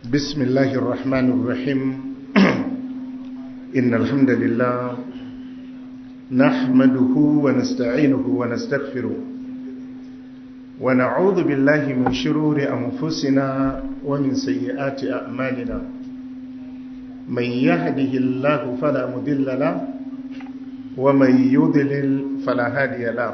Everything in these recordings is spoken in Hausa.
بسم الله الرحمن الرحيم إن الحمد لله نحمده ونستعينه ونستغفره ونعوذ بالله من شرور أنفسنا ومن سيئات أعمالنا من يهده الله فلا مضل له ومن يضلل فلا هادي له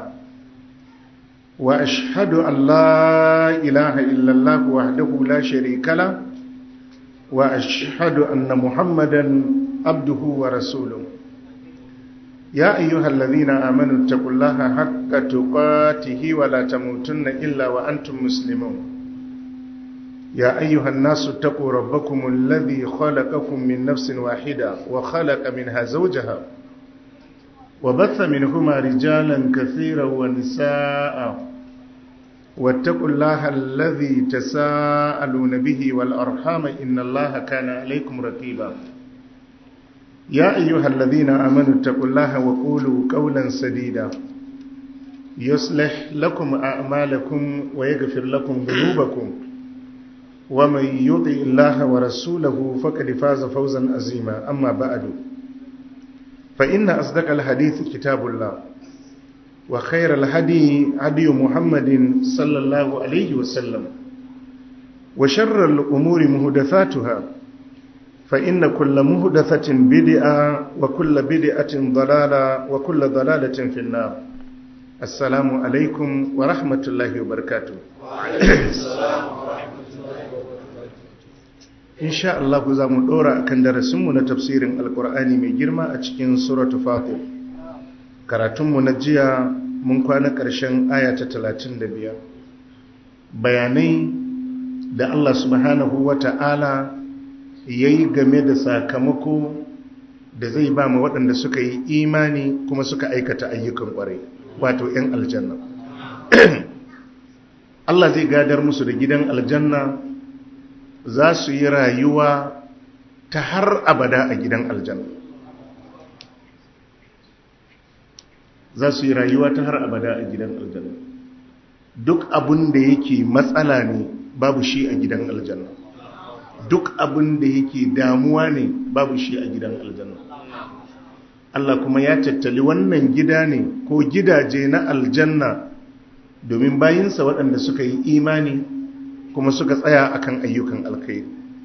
وأشهد أن لا إله إلا الله وحده لا شريك له وأشهد أن محمدا عبده ورسوله يا أيها الذين آمنوا اتقوا الله حق تقاته ولا تموتن إلا وأنتم مسلمون يا أيها الناس اتقوا ربكم الذي خلقكم من نفس واحدة وخلق منها زوجها وبث منهما رجالا كثيرا ونساء واتقوا الله الذي تساءلون به والأرحام إن الله كان عليكم رقيبا يا أيها الذين آمنوا اتقوا الله وقولوا قولا سديدا يصلح لكم أعمالكم ويغفر لكم ذنوبكم ومن يطع الله ورسوله فقد فاز فوزا عظيما أما بعد فإن أصدق الحديث كتاب الله وخير الهدي هدي محمد صلى الله عليه وسلم وشر الأمور محدثاتها فإن كل محدثة بدعة وكل بدعة ضلالة وكل ضلالة في النار. السلام عليكم ورحمة الله وبركاته. وعليكم السلام ورحمة الله وبركاته. إن شاء الله زامن دورا كان درسمنا تفسير القرآن من جرما أتكين سورة فاطر. karatunmu na jiya mun kwana ƙarshen aya ta 35 bayanai da Allah subhanahu wata'ala ya yi game da sakamako da zai ba mu waɗanda suka yi imani kuma suka aikata ayyukan ƙwarai wato 'yan aljanna. Allah zai gadar musu da gidan aljanna, za su yi rayuwa ta har abada a gidan aljanna. Za su yi rayuwa ta har abada a gidan aljanna. Duk abin da yake matsala ne babu shi a gidan aljanna. Duk abin da yake damuwa ne babu shi a gidan aljanna. Allah kuma ya tattali wannan gida ne ko gidaje na aljanna domin bayinsa waɗanda suka yi imani kuma suka tsaya akan ayyukan alkhairi.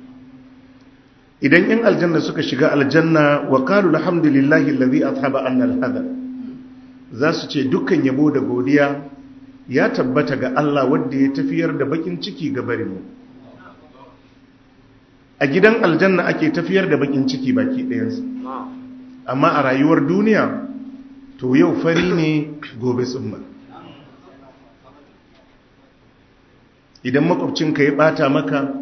Idan 'yan aljanna suka shiga aljanna wa qalu alhamdulillahi alladhi athaba anna al-hadha, za su ce dukkan yabo da godiya ya tabbata ga Allah wanda ya tafiyar da bakin ciki ga barinmu. A gidan aljanna ake tafiyar da bakin ciki baki ɗayansa, amma a rayuwar duniya to yau fari ne gobe tsumma. Idan makwabcinka ya bata maka,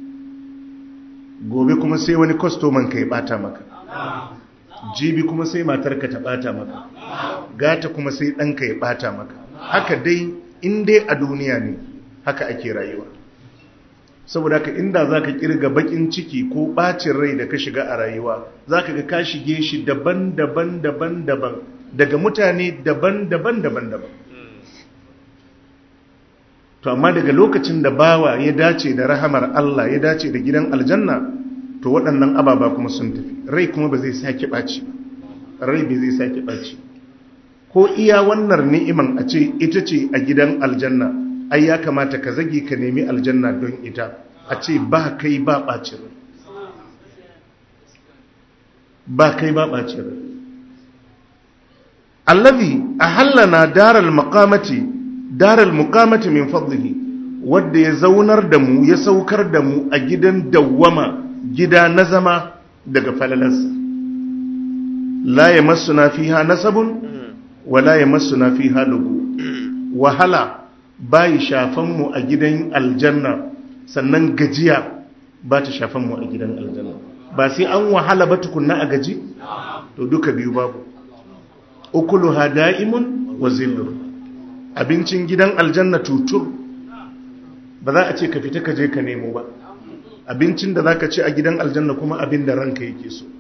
gobe kuma sai wani kwastomanka ya bata maka, jibi kuma sai matarka ta bata maka, gata kuma sai ɗanka ya bata maka. Haka dai in dai a duniya ne haka ake rayuwa. Saboda haka inda za ka kirga bakin ciki ko bacin rai da ka shiga a rayuwa, za ka ga ka shige shi daban-daban daga mutane daban-daban. To amma daga lokacin da bawa ya dace da rahamar Allah, ya dace da gidan aljanna, to waɗannan ababa kuma sun tafi, rai kuma ba zai sake ɓaci ba, rai ba zai sake ɓaci. Ko iya wannan ni'iman a ce ita ce a gidan aljanna, ai ya kamata ka zage ka nemi aljanna don ita, a ce ba kai ba ɓacin rai, ba kai ba ɓacin rai. Allazi ahallana daral muqamati min fadlihi, wanda ya zaunar da mu, ya saukar da mu a gidan dawwama, gida na zama daga falalarsa. La yamassuna fiha nasabun wala yamassuna fiha lugu, wahala bai shafan mu a gidan aljanna, sannan gajiya ba ta shafan mu a gidan aljanna. Ba sai an wahala ba tukunna a gaji, to duka biyu babu. Ukuluha da'imun wa zillur, abincin gidan aljanna tutur, ba za a ce ka fita ka je ka nemo ba. Abincin da zaka ci a gidan aljanna kuma abin da ranka yake so.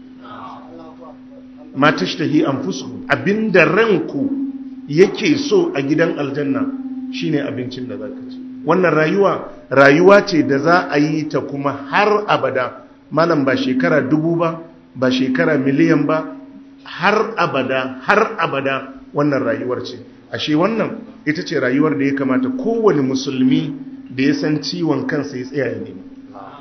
Ma tashtahi anfusuhum, abinda ranku yake so a gidan aljanna shine abincin da zaka ci. wannan rayuwa ce da za a yi ta kuma har abada. Malam, ba shekara 1000 ba shekara miliyan ba, har abada wannan rayuwar ce. Ashe wannan ita ce rayuwar da ya kamata kowane musulmi da ya san ciwon kansa ya tsaya ya nema.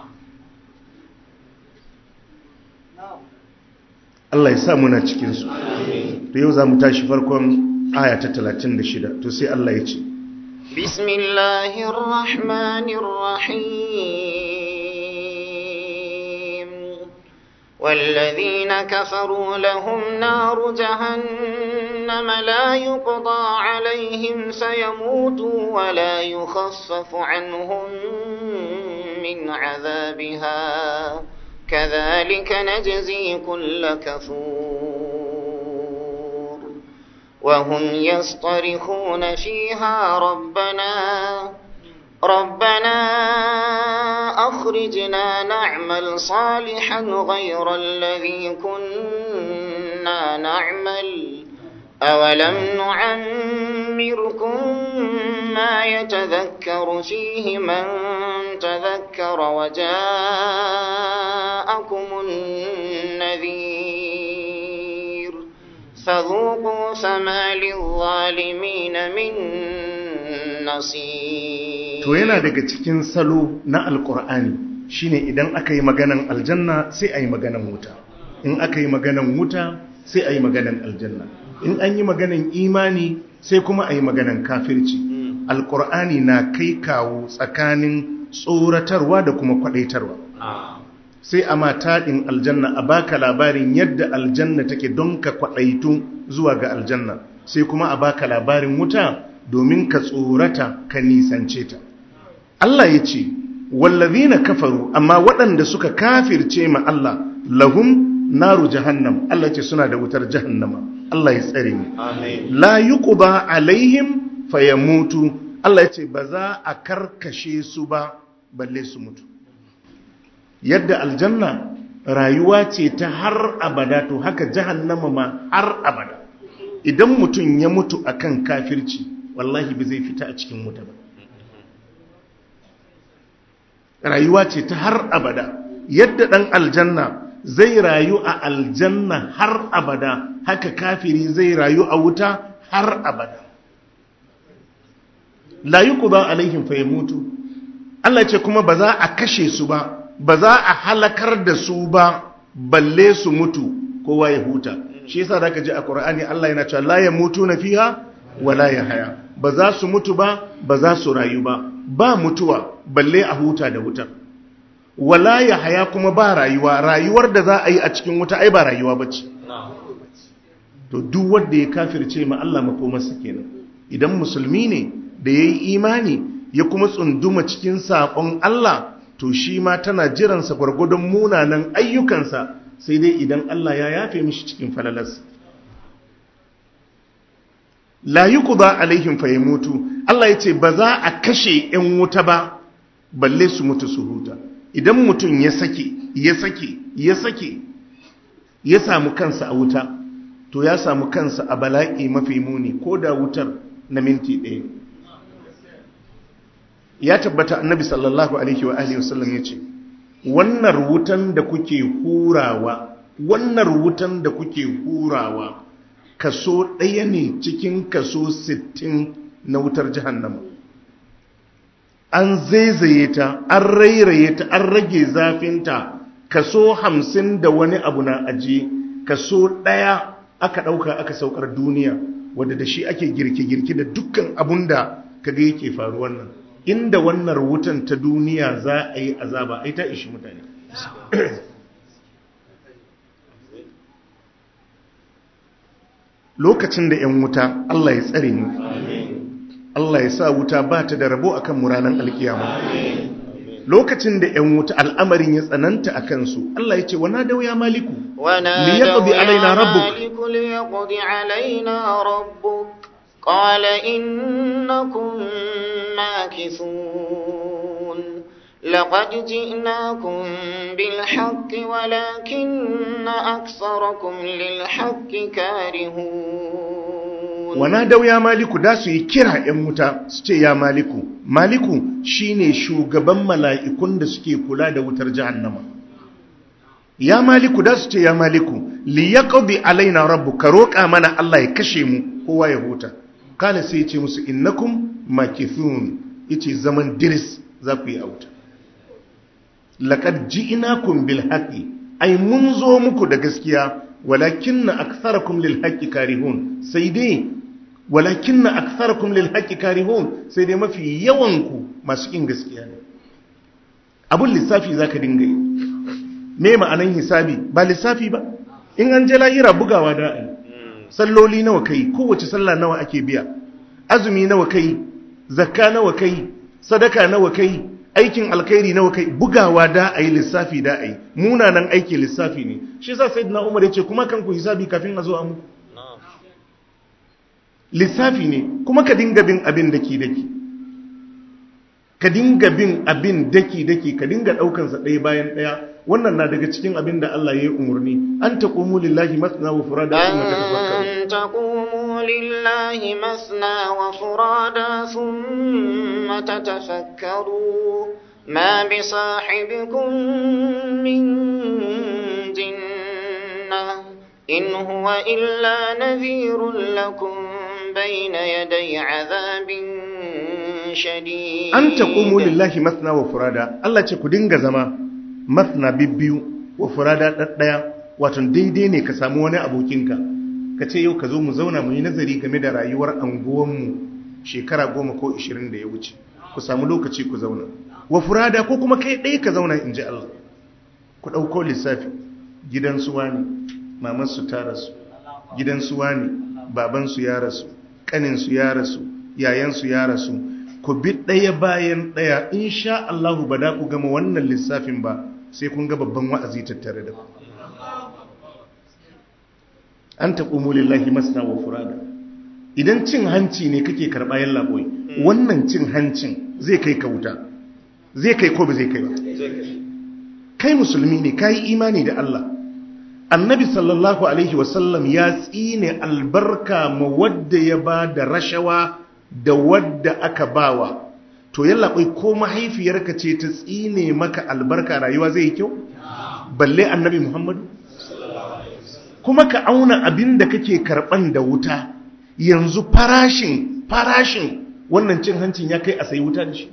Allah ya sa muna cikinsu. To yau za mu tashi farkon aya ta 36. To sai Allah ya ce, Bismillahirrahmanirrahim. والذين كفروا لهم نار جهنم لا يقضى عليهم فيموتوا ولا يخفف عنهم من عذابها كذلك نجزي كل كفور وهم يصطرخون فيها ربنا أخرجنا نعمل صالحا غير الذي كنا نعمل أولم نعمركم ما يتذكر فيه من تذكر وجاءكم النذير فذوقوا فما للظالمين من نصير. To yana daga cikin salo na alkur'ani shine idan aka yi maganan aljanna sai a yi maganan wuta, in aka yi maganan wuta sai a yi maganan aljanna, in an yi maganan imani sai kuma a yi maganan kafirci. Alkur'ani na kai kawo tsakanin tsoratarwa da kuma kwadaitarwa. Sai a mataɗin aljanna a baka labarin yadda aljanna take don ka kwadaitu zuwa ga aljanna, sai kuma a baka labarin wuta domin ka tsorata ka nisance ta. Allah ya ce, wallazina kafaru, amma waɗanda suka kafirce ma Allah, lahum naru jahannam, Allah ce suna da wutar jahannama. Allah ya tsare mu. La yuqda alaihim fayamutu, Allah ya ce ba za a karkashe su ba balle su mutu. Yadda aljanna rayuwa ce ta har abada, to haka jahannama ma har abada. Idan mutum ya mutu akan kafirci, wallahi ba zai fita a cikin wuta ba. Rayuwa ce ta har abada. Yadda ɗan aljanna zai rayu a aljanna har abada, haka kafiri zai rayu a wuta har abada. La yuqda alaihim fayamutu, Allah ce kuma ba za a kashe su ba, ba za a halakar da su ba balle su mutu kowa ya huta. Shi yasa zaka ji a Qur'ani Allah yana cewa la yamutuna fiha wala yahya, ba za su mutu ba, ba za su rayu ba, ba mutuwa balle a huta da wutar. Wala yahya kuma ba rayuwa, rayuwar da za a yi a cikin wuta ai ba rayuwa bace. To duk wanda ya kafirce ma Allah makomarsa kenan. Idan musulmi ne da yayi imani ya kuma tsunduma cikin sakon Allah, to shi ma tana jiransa gwargwadon munanan ayyukansa, sai dai idan Allah ya yafe mishi cikin falalarsa. La yuqda alaihim fayamutu, Allah yace ba za a kashe ƴan wuta ba balle su mutu su huta. Idan mutum ya sake ya samu kansa a wuta, to ya samu kansa a bala'i mafi muni, ko da wutar na minti ɗaya. Ya tabbata annabi sallallahu alaihi wa alihi wasallam yace, wannan wutan da kuke hurawa kaso ɗaya ne cikin kaso 60 na wutar jahannama. An zaizaye ta, an rairaye ta, an rage zafinta, kaso 50 da wani abu na ajiye, kaso ɗaya aka ɗauka aka saukar duniya, wadda da shi ake girke-girke da dukkan abun da kaga yake faruwan nan. Inda wannan wutan ta duniya za a yi azaba, ai ta ishi mutane. Lokacin da 'yan wuta, Allah ya tsare mu, Allah ya sa wuta ba ta da rabo akan mu ranar alkiyama. Lokacin da 'yan wuta al'amarin ya tsananta a kansu, Allah ya ce, wana dau ya maliku liyaqdi alaina rabbuk qala innakum makithun laqad ji'nakum bil haqqi walakinna aktharakum lil haqqi karihun. wana dau ya maliku da su yi kira ‘yan wuta su ce ya maliku. Maliku shine shugaban mala'ikun da suke kula da wutar jahannama. Ya maliku da su ce ya maliku li yaqdi alaina rabbu, ka roƙa mana Allah ya kashe mu kowa ya huta. Kala sai ce musu innakum makithun, yace zaman diris za ku yi a wuta. Laqad ji'nakum bil haqqi, ai mun zo muku da gaskiya, walakinna aktharakum lil haqqi karihun, sai dai walakinna aktharakum lil haqqi karihun, sai dai mafi yawan ku masu kin gaskiya ne. Abun lissafi zaka dinga yi. Me ma'anan hisabi? Ba lissafi ba. In an je lahira bugawa da ai. Salloli nawa kai, kowace sallah nawa ake biya, azumi nawa kai, zakka nawa kai, sadaka nawa kai, aikin alkhairi nawa kai, bugawa da ai, lissafi da ai. Munanan aiki lissafi ne. Shi yasa sayyidina Umar yace kuma kanku hisabi kafin a zo a muku. Lissafi ne, kuma ka dinga bin abin daki ka dinga bin abin daki ka dinga daukansa ɗaya bayan ɗaya. Wannan na daga cikin abin da Allah ya yi umarni, an taqumu lillahi masna wa furada an taqumu lillahi masna wa furada thumma tatafakkaru ma bi sahibikum min jinnah in huwa illa nadhirun lakum bayna yaday adhabin shadid. An taqumu lillahi masna wa furada, Allah ce ku dinga zama masna bibbiyu wa furada ɗaɗɗaya, wato daidai ne ka samu wani abokinka ka ce yau ka zo mu zauna mu yi nazari game da rayuwar anguwanmu shekara 10 ko 20 da ya wuce, ku samu lokaci ku zauna. Wa furada ko kuma kai ɗaya ka zauna, in ji Allah, ku ɗauko lissafi, gidansu wani mamansu ta rasu, gidansu wani babansu ya rasu, ƙaninsu ya rasu, yayansu ya rasu, ku bi ɗaya bayan ɗaya, insha Allah ba da ku gama wannan lissafin ba sai kun ga babban wa'azi tattare da ku. An taqumu lillahi masna wa furada. Idan cin hanci ne kake karɓa yalla boy, wannan cin hancin zai kai ka wuta, zai kai ko ba zai kai ba? Kai musulmi ne, kai imani da Allah. Annabi sallallahu alaihi wasallam ya tsine albarka ma wadda ya ba da rashawa da wadda aka bawa. To yalla kai ko mahaifiyarka ce ta tsine maka albarka, rayuwa zai yi kyau? Balle annabi Muhammadu? Kuma ka auna abin da kake karban da wuta, yanzu farashin wannan cin hancin ya kai a sayi wuta da shi?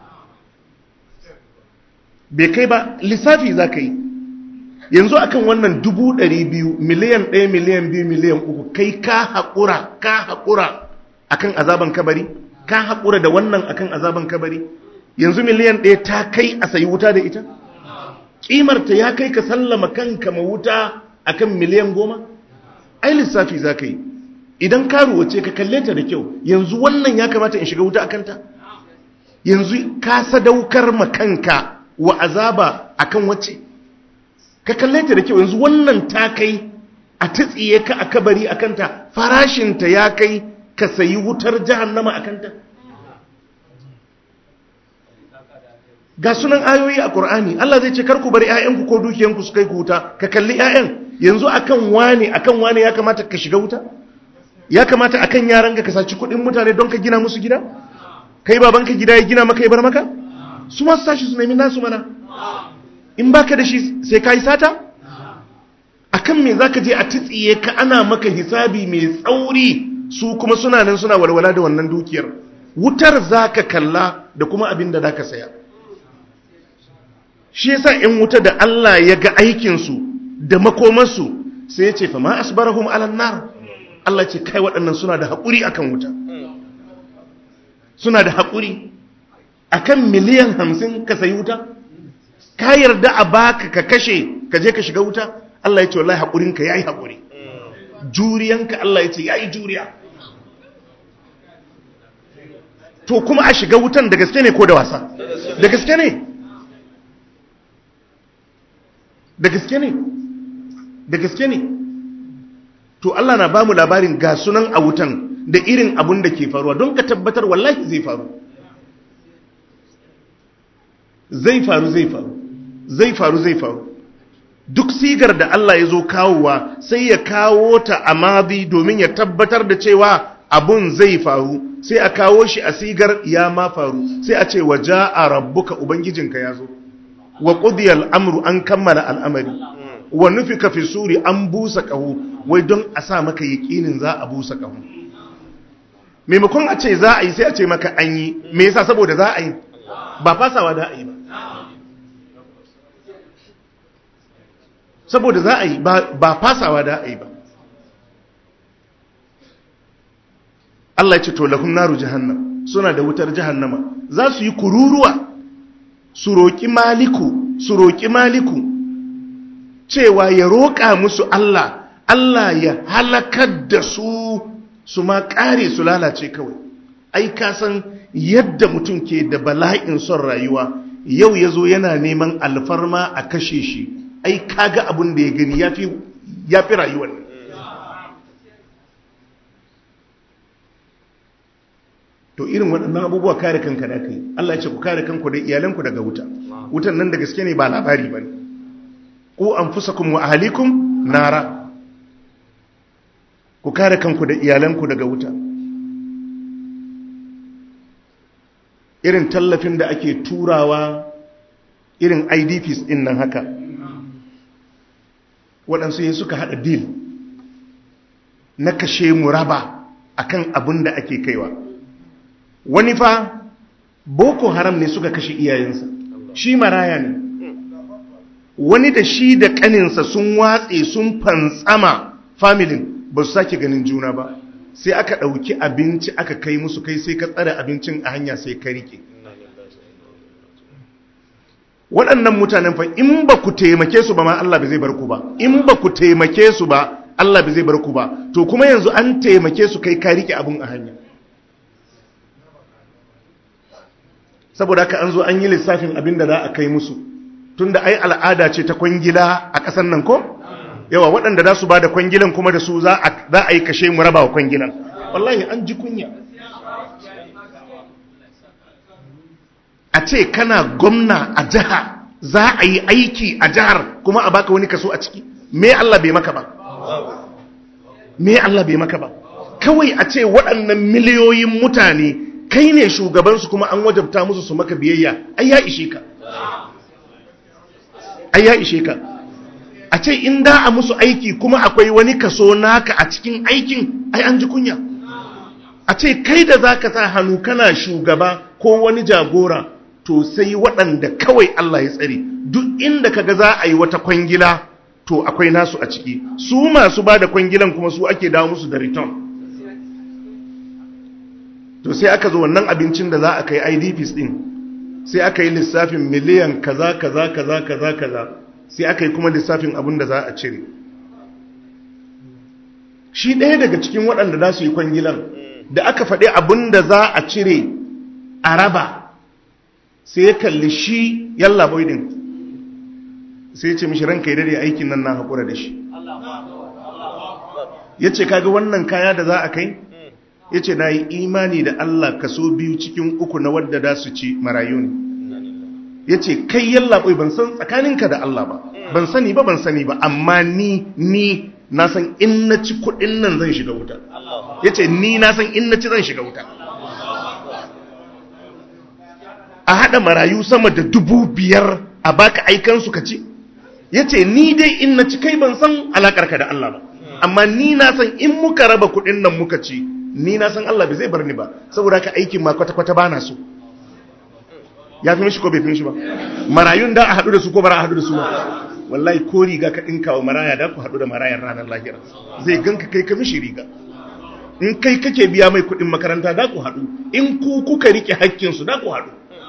Bai kai ba, lissafi za ka yi. Yanzu akan wannan 200,000, miliyan 1, miliyan 2, miliyan 3, kai ka haƙura akan azaban kabari? Ka haƙura da wannan akan azaban kabari? Yanzu miliyan 1 ta kai a sayi wuta da ita? Ƙimarta ya kai ka sallama kanka ma wuta akan miliyan 10? Ai lissafi za ka yi. Idan karuwa ce ka kalle ta da kyau, yanzu wannan ya kamata in shiga wuta akan ta? Yanzu ka sadaukar ma kanka wa azaba akan wacce? Ka kalle ta da kyau, yanzu wannan ta kai a tsiye ka a kabari akan ta, farashinta ya kai ka sayi wutar jahannama a kanta. Ga sunan ayoyi a Qur'ani, Allah zai ce karku bari ƴaƴanku ko dukiyanku su kai ku wuta. Ka kalli ƴaƴan, yanzu akan wane ya kamata ka shiga wuta? Ya kamata akan yaranka ka saci kuɗin mutane don ka gina musu gida? Kai babanka gida ya gina maka ya bar maka? Su ma su tashi su nemi nasu mana. In baka da shi sai kai sata? Akan me zaka je a tsiye ka ana maka hisabi mai tsauri? Su kuma suna nan suna walwala da wannan dukiyar. Wutar zaka kalla da kuma abin da zaka saya. Shi yasa in wuta da Allah ya ga aikin su da makomarsu sai ya ce fa ma asbarahum alan nar. Allah ce kai waɗannan suna da haƙuri akan wuta. Suna da haƙuri akan miliyan 50 ka sayi wuta? Ka yarda a baka ka kashe ka je ka shiga wuta? Allah ya ce wallahi haƙurinka yayi haƙuri. Juriyanka Allah ya ce yayi juriya. To kuma a shiga wutan da gaske ne ko da wasa? Da gaske ne. Da gaske ne. Da gaske ne. To Allah na bamu labarin ga sunan a wutan da irin abun da ke faruwa don ka tabbatar wallahi zai faru. Zai faru. Duk sigar da Allah ya zo kawowa sai ya kawo ta a madi domin ya tabbatar da cewa abun zai faru sai a kawo shi a sigar ya ma faru sai a ce waja'a rabbuka ubangijinka yazo wa qudiyal amru an kammala al'amari wa nufika fi suri an busa qahu wai don a sa maka yakinin za a busa qahu maimakon a ce za a yi sai a ce maka an yi me yasa saboda za a yi ba fasawa da a yi ba saboda za a yi ba fasawa da a yi ba Allah ya ce to lahum naru jahannam suna da wutar jahannama za su yi kururuwa su roƙi maliku cewa ya roƙa musu Allah ya halakar da su ma ƙare su lalace kawai ai ka san yadda mutum ke da bala'in son rayuwa yau ya zo yana neman alfarma a kashe shi ai kaga abin da ya gani ya fi rayuwar ne to irin waɗannan abubuwa kare kanka da kai Allah ya ce ku kare kanku da iyalanku daga wutan nan da gaske ne ba labari bane ku anfusakum wa ahlikum nara ku kare kanku da iyalanku daga wuta irin tallafin da ake turawa irin IDPs din nan haka waɗansu yin suka haɗa deal na kashe mu raba akan abin da ake kaiwa wani fa boko haram ne suka kashe iyayensa shi maraya ne wani da shi da kaninsa sun watse sun fantsama familin ba su sake ganin juna ba sai aka ɗauki abinci aka kai musu kai sai ka tsare abincin a hanya sai ka rike waɗannan mutanen fa in ba ku taimake su ba ma Allah bai zai bar ku ba in ba ku taimake su ba Allah bai zai bar ku ba to kuma yanzu an taimake su kai ka rike abun a hanya saboda haka an zo an yi lissafin abin da za a kai musu tunda ai al'ada ce ta kwangila a ƙasar nan ko yawa waɗanda za su ba da kwangilan kuma da su za a yi kashe mu raba wa kwangilan wallahi an ji kunya a ce kana gwamna a jiha za a yi aiki a jihar kuma a baka wani kaso a ciki me Allah bai maka ba me Allah bai maka ba kawai a ce waɗannan miliyoyin mutane kai ne shugabansu kuma an wajabta musu su maka biyayya ai ya ishe ka a ce in da a musu aiki kuma akwai wani kaso naka a cikin aikin ai an ji kunya a ce kai da zaka sa hannu kana shugaba ko wani jagora to sai waɗanda kawai Allah ya tsare duk inda kaga za a yi wata kwangila to akwai nasu a ciki su masu ba da kwangilan kuma su ake dawo musu da return to sai aka zo wannan abincin da za a kai IDPs din sai aka yi lissafin miliyan kaza sai aka yi kuma lissafin abin da za a cire shi ɗaya daga cikin waɗanda za su yi kwangilan da aka faɗi abin da za a cire a raba sai ya kalli shi yalla boy din sai ya ce mishi ranka yi dade aikin nan na haƙura da shi ya ce kaga wannan kaya da za a kai ya ce na yi imani da Allah kaso 2 cikin 3 na wadda da su ci marayu ne ya ce kai yallaɓoi ban san tsakaninka da Allah ba ban sani ba amma ni na san in na ci kuɗin nan zan shiga wuta ya ce ni na san in na ci zan shiga wuta a haɗa marayu sama da 5,000 a baka aikansu ka ci ya ce ni dai in na ci kai ban san alaƙarka da Allah ba amma ni na san in muka raba kuɗin nan muka ci ni na san Allah bai zai bar ni ba saboda haka aikin ma kwata-kwata ba na so ya fi mishi ko bai fi mishi ba marayun da a haɗu da su ko bara a haɗu da su ba wallahi ko riga ka ɗinka wa maraya da ku haɗu da marayan ranar lahira zai ganka kai ka mishi riga in kai kake biya mai kuɗin makaranta da ku haɗu in ku kuka riƙe hakkinsu da ku haɗu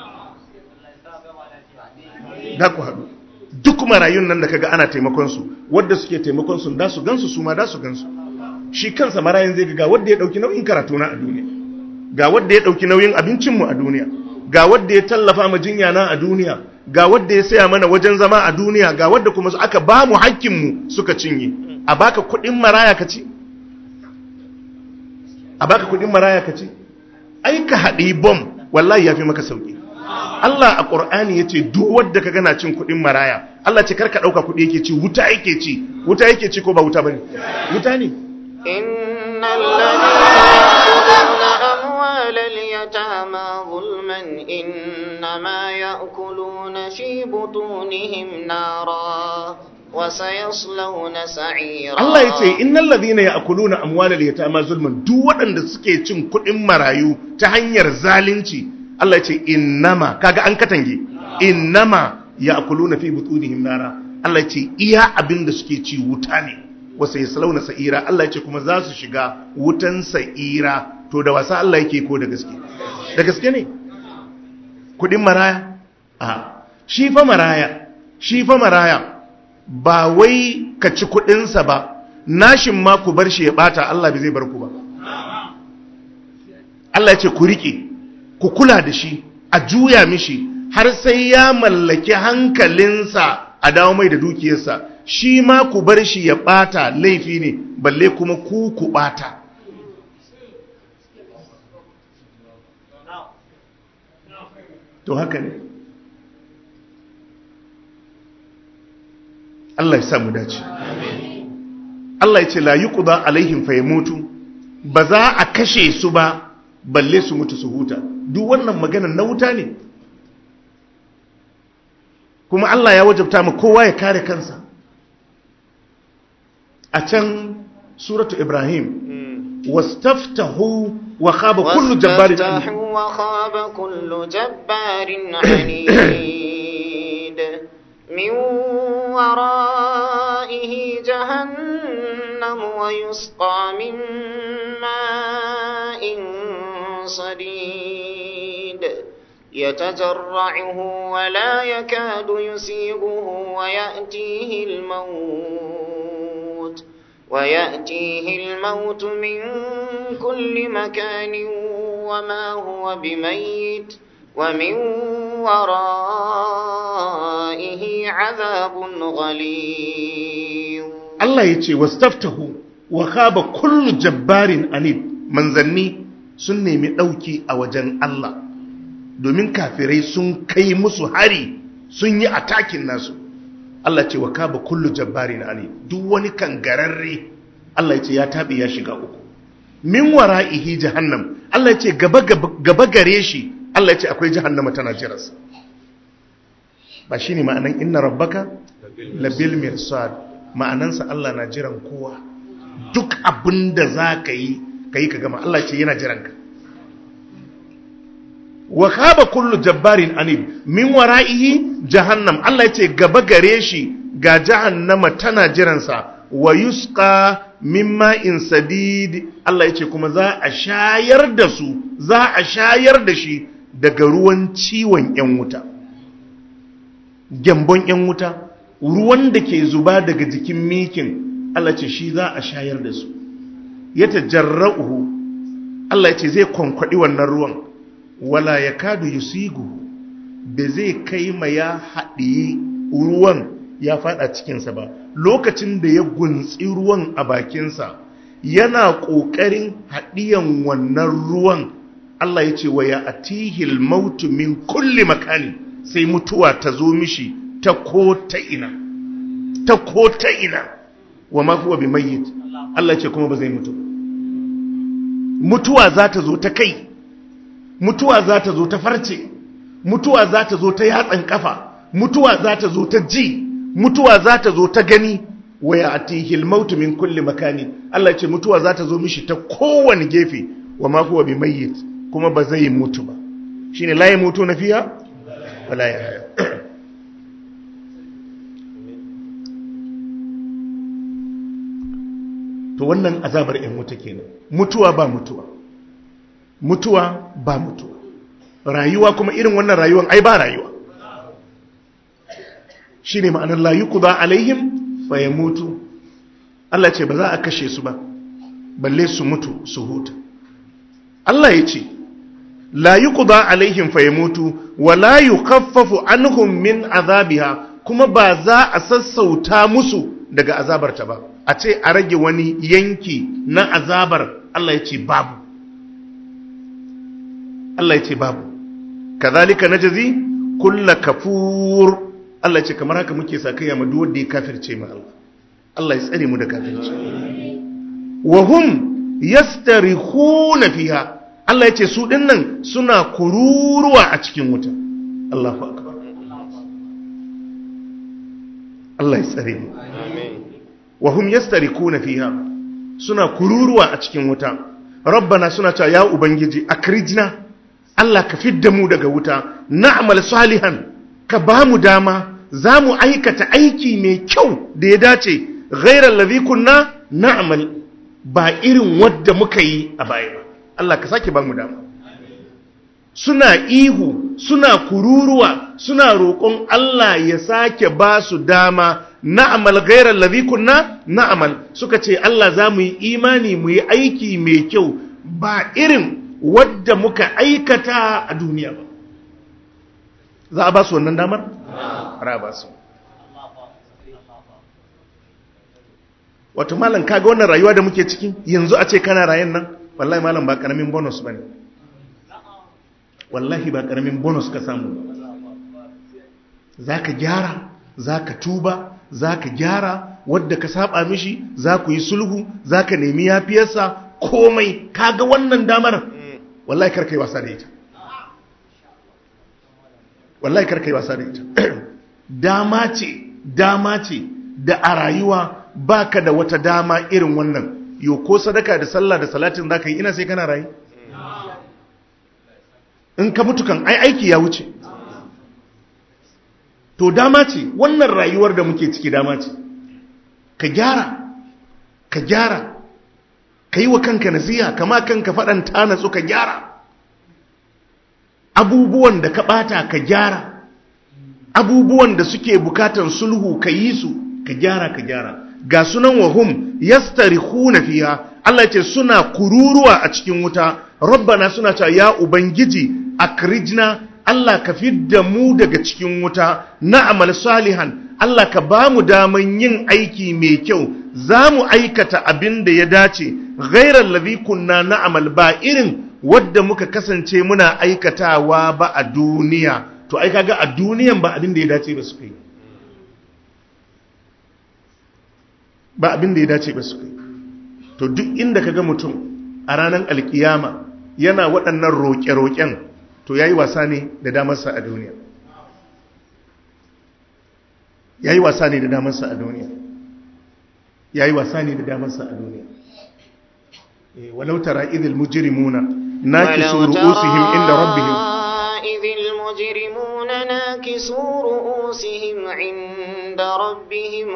duk marayun nan da kaga ana taimakon su wadda suke taimakon su da su gansu su ma da su gansu shi kansa marayin zai ga wadda ya dauki nauyin karatu na a duniya ga wadda ya dauki nauyin abincin mu a duniya ga wadda ya tallafa ma jinya na a duniya ga wadda ya saya mana wajen zama a duniya ga wadda kuma su aka ba mu hakkin mu suka cinye a baka kudin maraya ka ci ai ka haɗi bom wallahi yafi maka sauki Allah a Qur'ani yace duk wanda kaga na cin kudin maraya Allah ce karka dauka kudi yake ci wuta yake ci ko ba wuta bane wuta ne إن أموال اليتامى ظلما إنما يأكلون في بطونهم نارا وسيصلون سعيرا. Allah ya ce innal ladhina ya'kuluna amwalal yatama zulman, duk waɗanda suke cin kuɗin marayu ta hanyar zalunci, Allah ya ce innama, kaga an katange, innama ya'kuluna fi butunihim nara. Allah ya ce iya abinda suke ci wuta ne, wa sayaslawna sa'ira. Allah ya ce kuma za su shiga wutan sa'ira. To da wasa Allah yake ko da gaske? Da gaske ne. Kuɗin maraya? Shi fa maraya ba wai ka ci kudinsa ba, nashin ma ku bar shi ya bata, Allah bai zai bar ku ba. Allah ya ce ku rike, ku kula da shi, a juya mishi har sai ya mallaki hankalinsa, a dawo mai da dukiyarsa. Shi ma ku bar shi ya bata laifi ne, balle kuma ku bata. To haka ne. Allah ya samu dace. Allah ya ce la yuqda alaihim fayamutu, ba za a kashe su ba balle su mutu su huta. Duk wannan magana na wuta ne. Kuma Allah ya wajabta mu kowa ya kare kansa. A can suratu Ibrahim, wastaftahu wa khaba kullu jabbarin anid min ورائه جهنم ويسقى من ماء صديد يتجرعه ولا يكاد يسيغه ويأتيه الموت من كل مكان وما هو بميت ومن ورائه عذاب غليظ. الله يتي واستفتحوا وخاب كل جبار عنيد. manzanni sun nemi ɗauki a wajen Allah domin kafirai sun kai musu hari, sun yi atakin nasu. Allah ce wa kaba kullu jabbarin anid, duk wani kangararre Allah ce ya tabi ya shiga uku. Min wara'ihi jahannam, Allah ce gaba gare shi, Allah ce akwai jahannama tana jiransa. Ba shine ma'anan inna rabbaka labil mirsad, ma'anansa Allah na jiran kowa. Duk abinda za ka yi ka gama, Allah ce yana jiranka. Wa khaba kullu jabbarin anid min wara'ihi jahannam, Allah ce gaba gare shi ga jahannama tana jiransa. Wa yusqa min ma'in sadid, Allah ce kuma za a shayar da su, za a shayar da shi daga ruwan ciwon yan wuta, gyambon yan wuta, ruwan da ke zuba daga jikin mikin, Allah ce shi za a shayar da su. Ya tajarra'uhu, Allah ce zai kwankwadi wannan ruwan, wala yakadu yusigu, da zai kai ma ya haɗiye ruwan ya fada cikinsa ba. Lokacin da ya guntsi ruwan a bakinsa, yana ƙoƙarin haɗiyan wannan ruwan, Allah ya ce wa ya atihil mautu min kulli makani, sai mutuwa ta zo mishi ta ko ta ina, wa ma huwa bi mayyit. Allah ya ce kuma ba zai mutu. Mutuwa za ta zo ta kai, mutuwa za ta zo ta farce, mutuwa za ta zo ta yatsan kafa, mutuwa za ta zo ta ji, mutuwa za ta zo ta gani. Wa ya atihil mautu min kulli makani, Allah ya ce mutuwa za ta zo mishi ta kowane gefe. Wa ma huwa bi mayyit, kuma ba zai mutu ba. Shine la yamutu na fiya wala yahya. To wannan azabar ɗin wuta kenan. Mutuwa ba mutuwa, mutuwa ba mutuwa, rayuwa kuma irin wannan rayuwan ai ba rayuwa. Shine ma'anar la yuqda alaihim fayamutu. Allah ce ba za a kashe su ba balle su mutu su huta. Allah ya ce la yuqda alaihim fayamutu wa la yukaffafu anhum min azabiha, kuma ba za a sassauta musu daga azabarta ba, a ce a rage wani yanki na azabar. Allah ya ce babu. Allah ya ce babu. Kazalika najzi kulla kafur. Allah ya ce kamar haka muke sakayya ma duk wanda ya kafirce ma Allah. Allah ya tsare mu da kafirci. Wa hum yastarihuna fiha Allah yace su dinnan suna kururuwa a cikin wuta Allahu akbar Allah ya tsare mu amin wa hum yastarikuna fiha suna kururuwa a cikin wuta rabbana suna cewa ya ubangiji akrijna Allah ka fidda mu daga wuta na'mal salihan ka ba mu dama za mu aikata aiki mai kyau da ya dace ghairal ladhi kunna na'mal ba irin wadda muka yi a baya ba Allah ka sake ba mu dama suna ihu suna kururuwa suna roƙon Allah ya sake ba su dama na'mal ghairal ladhi kunna na'mal suka ce Allah za mu yi imani mu yi aiki mai kyau ba irin wadda muka aikata a duniya ba za a ba su wannan damar? ra ba su wato malam kaga wannan rayuwa da muke ciki yanzu a ce kana rayen nan wallahi malam ba karamin bonus bane wallahi ba karamin bonus ka samu zaka gyara zaka tuba zaka gyara wadda ka saba mishi zaku yi sulhu zaka nemi yafiyarsa komai kaga wannan damar wallahi karkai wasa da ita wallahi karkai wasa da ita dama ce da a rayuwa baka da wata dama irin wannan yo ko sadaka da sallah da salatin zaka yi ina sai kana rayi in ka mutu kan aiki ya wuce to dama ce wannan rayuwar da muke ciki dama ce ka gyara ka yi wa kanka nasiha kama kanka faɗan ta natsu ka gyara abubuwan da ka ɓata ka gyara abubuwan da suke bukatan sulhu ka yi su ka gyara ga sunan wahum yastarihuna fiha Allah ce suna kururuwa a cikin wuta rabbana suna cewa ya ubangiji akrijna Allah ka fidda mu daga cikin wuta na'mal salihan Allah ka ba mu daman yin aiki mai kyau za mu aikata abin da ya dace ghairal ladhi kunna na'mal ba irin wadda muka kasance muna aikatawa ba a duniya to ai kaga a duniyan ba abin da ya dace ba su kai ba abin da ya dace ba su kai to duk inda kaga mutum a ranar alkiyama yana waɗannan roƙe-roƙen to yayi wasa ne da damarsa a duniya yayi wasa ne da damarsa a duniya yayi wasa ne da damarsa a duniya walau tara idhil mujrimuna nakisu ru'usihim inda rabbihim idhil mujrimuna nakisu ru'usihim inda rabbihim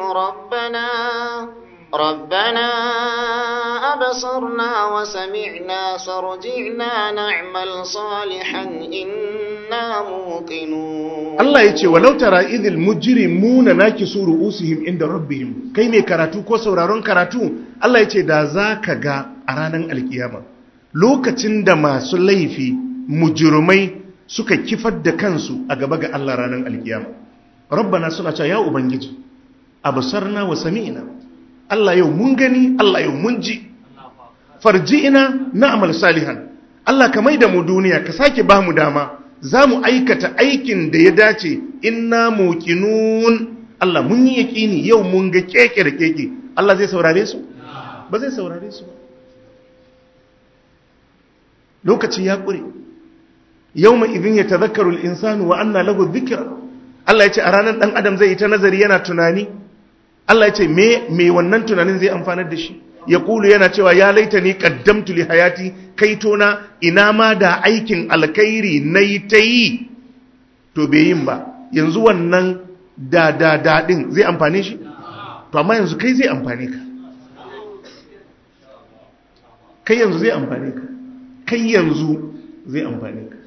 ربنا أبصرنا وسمعنا فارجعنا نعمل صالحا إنا موقنون الله يتي ولو ترى إذ المجرمون ناكسوا رؤوسهم عند ربهم كي مي كراتو كو سورارون كراتو الله يتي دا زاكا غا أرانن القيامة lokacin da masu laifi mujrimai suka kifar da kansu a gaba ga Allah ranar alkiyama rabbana suna cewa ya ubangiji absarna wa sami'na Allah yau mun gani Allah yau mun ji farji'ina na'mal salihan Allah ka maida mu duniya ka sake ba mu dama za mu aikata aikin da ya dace inna muqinun Allah mun yi yaqini yau mun ga keke da keke Allah zai saurare su ba zai saurare su ba lokaci ya kure yawma idhin yatadhakkaru al-insanu wa anna lahu dhikra Allah ya ce a ranar dan adam zai yi ta nazari yana tunani Allah ya ce me wannan tunanin zai amfanar da shi ya kulu yana cewa ya laitani qaddamtu li hayati kaitona ina ma da aikin alkhairi nayi ta yi to bai yin ba yanzu wannan da din zai amfane shi to amma yanzu kai zai amfane ka kai yanzu zai amfane ka kai yanzu zai amfane ka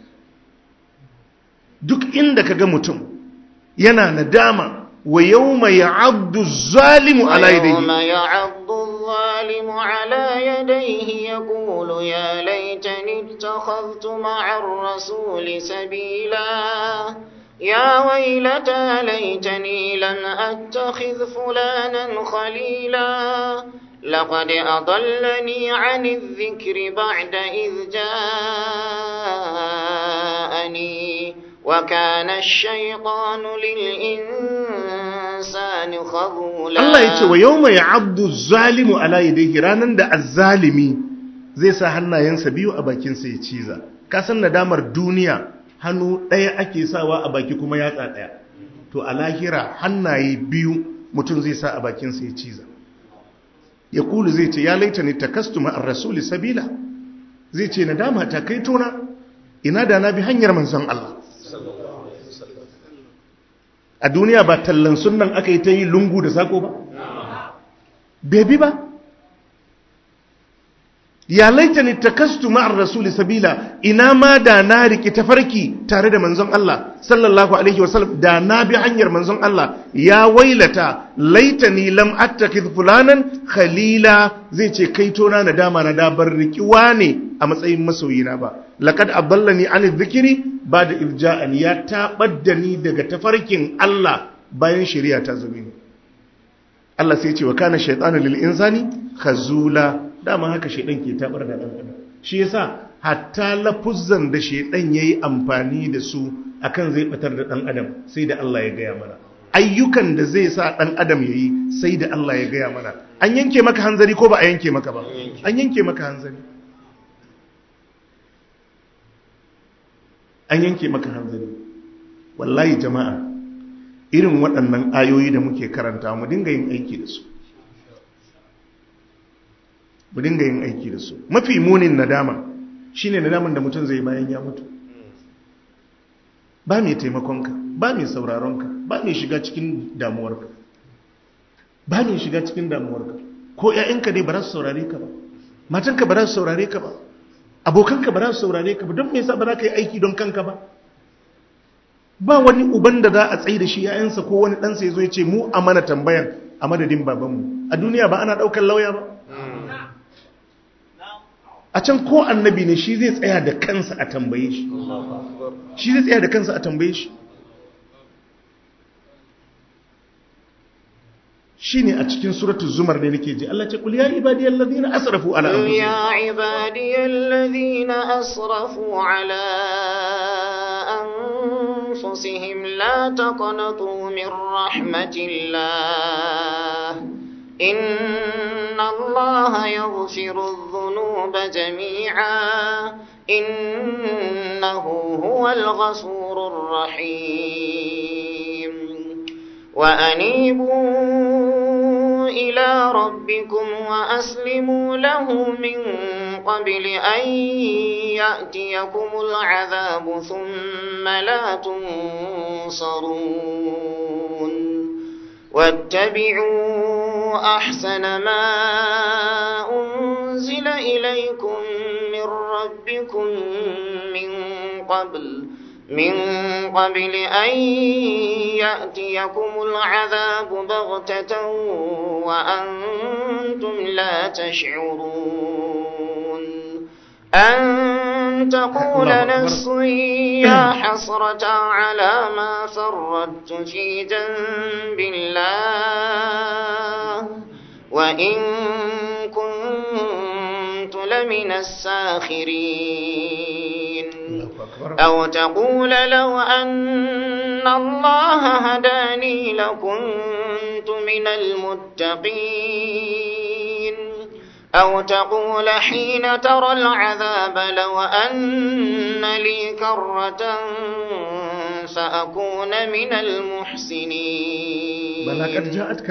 duk inda kaga mutum yana nadama ويوم يعض الظالم على يديه ويوم يعض الظالم على يديه يقول يا ليتني اتخذت مع الرسول سبيلا يا ويلتى ليتني لم أتخذ فلانا خليلا لقد أضلني عن الذكر بعد إذ جاءني وكان الشيطان للإنسان خذولا الله يتي ويوم يعض الظالم على يديه ranan da azzalimi zai sa hannayensa biyu a bakinsa ya ciza. Ka san nadamar duniya hannu ɗaya ake sawa a baki kuma yatsa ɗaya, to a lahira hannaye biyu mutum zai sa a bakinsa ya ciza. Ya kulu zai ce ya laita ni takastu ma'ar rasuli sabila, zai ce nadama ta kai tona, ina da na bi hanyar manzon Allah. A duniya ba tallan sunnan aka yi ta yi lungu da sako ba? Bebi ba? Ya laitani takastu ma'ar rasuli sabila, ina ma da na riki tafarki tare da manzon Allah sallallahu alaihi wasallam, da na bi hanyar manzon Allah. Ya wailata laitani lam attakid fulanan khalila, zai ce kai tona nadama na dabar rikiwa ne a matsayin masoyina ba. Laqad adallani an dhikri ba'da irja'ani, ya tabadda ni daga tafarkin Allah bayan shari'a ta zo mini. Allah sai ya ce wa kana shaytanu lil insani khazula, dama haka shaidan ke tabar da ɗan adam. Shi yasa hatta lafuzzan da shaidan yayi amfani da su akan zai batar da ɗan adam sai da Allah ya gaya mana. Ayyukan da zai sa ɗan adam yayi sai da Allah ya gaya mana. An yanke maka hanzari ko ba a yanke maka ba? An yanke maka hanzari. An yanke maka hanzari. Wallahi jama'a, irin waɗannan ayoyi da muke karanta mu dinga yin aiki da su. Mu dinga yin aiki da su. Mafi munin nadama shine nadaman da mutum zai bayan ya mutu. Ba mai taimakonka, ba mai sauraronka, ba mai shiga cikin damuwarka. Ba mai shiga cikin damuwarka. Ko ƴaƴanka dai ba za su saurare ka ba. Matanka ba za su saurare ka ba. Abokanka ba za su saurare ka ba. Don me yasa ba za ka yi aiki don kanka ba? Ba wani uban da za a tsaye da shi ƴaƴansa ko wani ɗansa ya zo ya ce mu a mana tambayan a madadin babanmu. A duniya ba ana ɗaukar lauya ba? A can ko annabi ne shi zai tsaya da kansa a tambaye shi. Shi zai tsaya da kansa a tambaye shi. Shi ne a cikin suratul zumar ne nake ji Allah ce kul ya ibadiyal ladina asrafu ala anfusihim ya ibadiyal ladina asrafu ala anfusihim la taqnatu min rahmatillah inna allaha yaghfiru dhunuba jami'a innahu huwal ghafurur rahim wa anibu إلى ربكم وأسلموا له من قبل أن يأتيكم العذاب ثم لا تنصرون واتبعوا أحسن ما أنزل إليكم من ربكم من قبل أن يأتيكم العذاب بغتة وأنتم لا تشعرون أن تقول نفس يا حسرة على ما فرطت في جنب الله وإن كنت لمن الساخرين أو تقول لو أن الله هداني لكنت من المتقين أو تقول حين ترى العذاب لو أن لي كرة فأكون من المحسنين بلى قد جاءتك